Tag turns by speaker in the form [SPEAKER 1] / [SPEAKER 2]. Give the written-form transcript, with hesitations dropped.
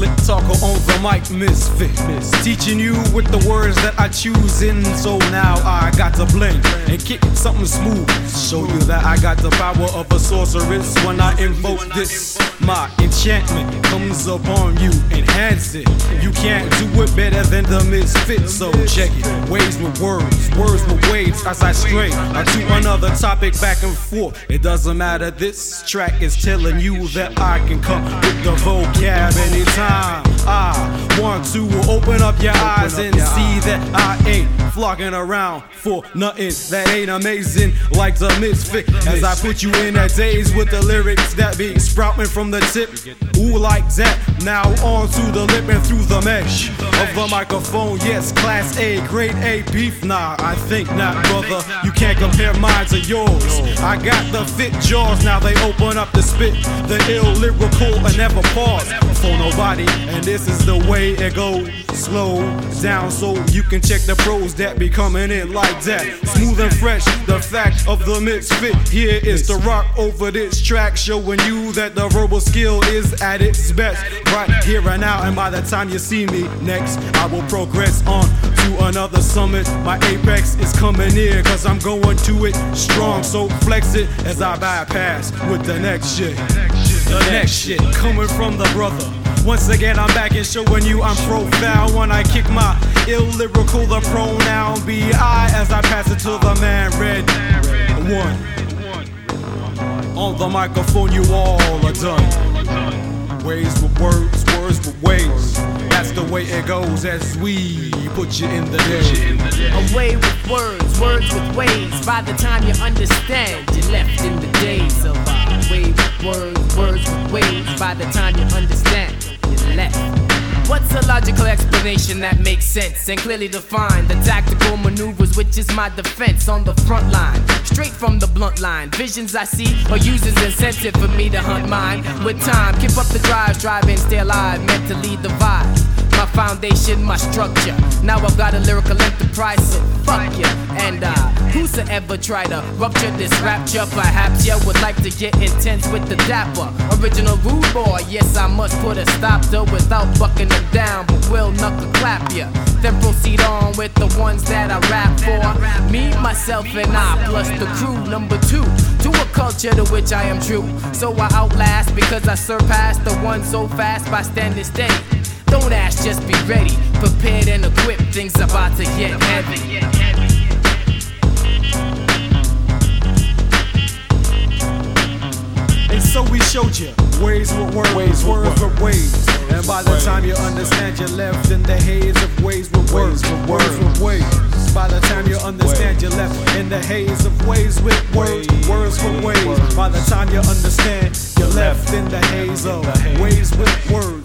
[SPEAKER 1] Slick talker on the mic, misfit. Teaching you with the words that I choose in. So now I got to blend and kick something smooth. Show you that I got the power of a sorceress when I invoke this. My enchantment comes upon you, enhance it. You can't do it better than the misfit. So check it. Ways with words, words with waves. As I stray to another topic back and forth. It doesn't matter. This track is telling you that I can come with the vocab anytime I want to. Open up your eyes and see that I ain't flocking around for nothing that ain't amazing like the misfit. As I put you in a daze with the lyrics that be sprouting from the tip. Ooh, like that. Now on to the lip and through the mesh of the microphone. Yes, class A, grade A beef. Nah, I think not, brother. You can't compare mine to yours. I got the fit jaws. Now they open up the spit. The ill lyrical and never pause for nobody. And this is the way it goes. Slow down so you can check the pros that be coming in like that. Smooth and fresh, the fact of the misfit here is to rock over this track, showing you that the verbal skill is at its best. Right here and now, and by the time you see me next, I will progress on to another summit. My apex is coming near, cause I'm going to it strong. So flex it as I bypass with the next shit. The next shit coming from the brother. Once again, I'm back and showing you I'm profound when I kick my ill lyrical, the pronoun B-I as I pass it to the man Red One. On the microphone, you all are done. Ways with words, words with ways. That's the way it goes as we put you in the day.
[SPEAKER 2] Away with words, words with ways. By the time you understand, you're left in the days of away with words, words with ways. By the time you understand, you're left. What's a logical explanation that makes sense and clearly define the tactical maneuvers, which is my defense on the front line? Straight from the blunt line, visions I see are users incentive for me to hunt mine. With time, keep up the drive, strive and stay alive, meant to lead the vibe. My foundation, my structure. Now I've got a lyrical enterprise, so fuck ya. And whosoever try to rupture this rapture, perhaps ya would like to get intense with the dapper original rude boy. Yes, I must put a stop to without bucking them down, but will knuckle clap ya. Then proceed on with the ones that I rap for. Me, myself, and I, plus the crew number 2. To a culture to which I am true. So I outlast because I surpass the one so fast by standing steady. Don't ask, just be ready, prepared and equipped. Things about to get heavy.
[SPEAKER 1] And so we showed you ways with words, words with ways. And by the time you understand, you're left in the haze of ways with words, words with ways. By the time you understand, you're left in the haze of ways with words, words with ways. By the time you understand, you're left in the haze of ways with words.